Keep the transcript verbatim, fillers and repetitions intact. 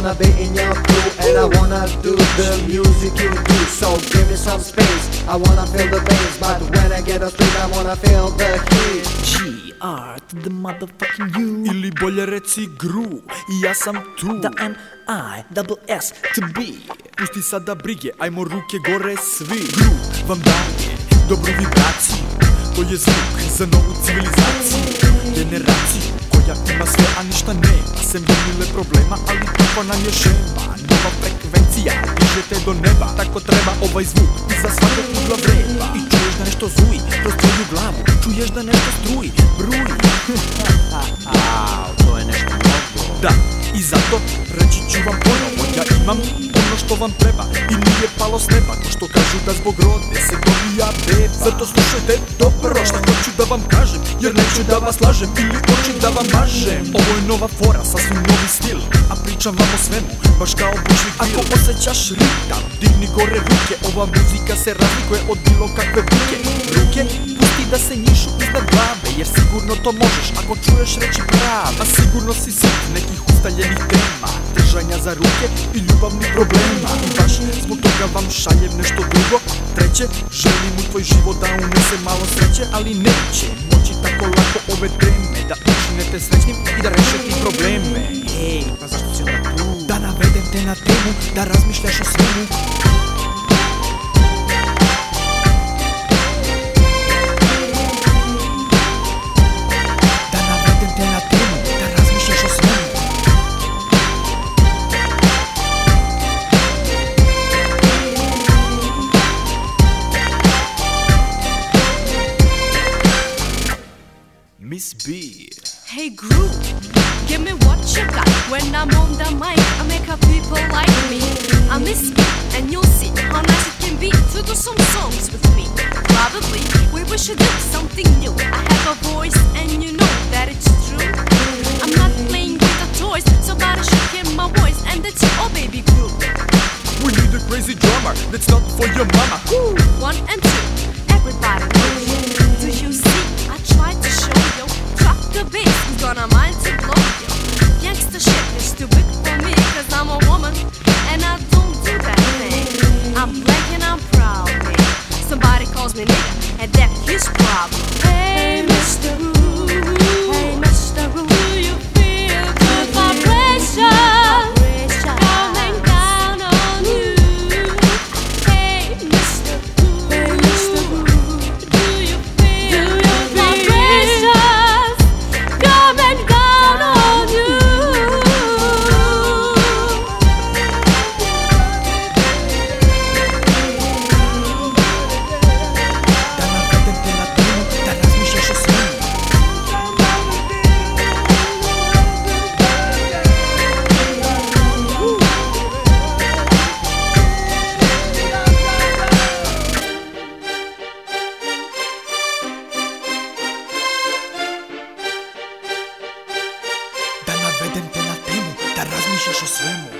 wanna be in your crew, and I wanna do the music you do. So give me some space, I wanna feel the bass, but when I get a street I wanna feel the heat. G R to the motherfucking U, ili bolje reci gru, i ja sam tu. da M I double S to B. Pusti sada brige, ajmo ruke gore svi. Gru vam daje dobru vibraciju, to je zvuk za novu civilizaciju, generaciju koja ima sve, a ništa nema, sem gomile problema, ali tako nam je šema. Nova frekvencija, dižete do neba, tako treba ovaj zvuk iza svakog ugla vreba. I čuješ da nešto zuji kroz tvoju glavu, čuješ da nešto struji, bruji. To je nešto mnogo. Da, i zato reći ću vam ponovo, ja imam ono što vam treba i nije palo s neba. To što kažu da zbog rode se dobija beba. Zato slušajte dobro šta hoću da vam kažem, jer neću da vas lažem ili oči da vam mažem. Ovo je nova fora, sasvim novi stil, a pričam vam o svemu, baš kao bušvik bil. Ako osjećaš ritam, digni gore ruke, ova muzika se razlikuje od bilo kakve buke. Ruke pusti da se njišu iznad glave, jer sigurno to možeš ako čuješ reći prave. A sigurno si sit nekih ustaljenih tema, držanja za ruke i ljubavnih problema. I baš zbog toga vam šaljem nešto drugo, treće. Želim u tvoj život da unese malo sreće, ali neće moći tako lako ove teme da učinete srećnim i da rešite probleme. Ej, pa zašto si onda tu? Da navedem te na temu, da razmišljaš o svemu. Miss B. Hey Groove, give me what you got. When I'm on the mic, I make up people like me. I'm Miss B, and you'll see how nice it can be to do some songs with me. Probably we wish to do something new. I have a voice, and you know that it's true. I'm not playing with the toys, so gotta should hear my voice, and that's all, baby Groove. We need a crazy drummer that's not for your mama. Woo! One and two, everybody knows. Do you see? I tried to show you. Drop the bass, who's gonna mind to blow you? Gangsta shit is too big for me, cause I'm a woman, and I don't do that thing. I'm black and I'm proud, man. Somebody calls me nigga, and that's his problem. Hey, Mister Groove, hey, Mister Groove, do you feel the vibration? Da navedem te na temu, da razmišljaš o svemu.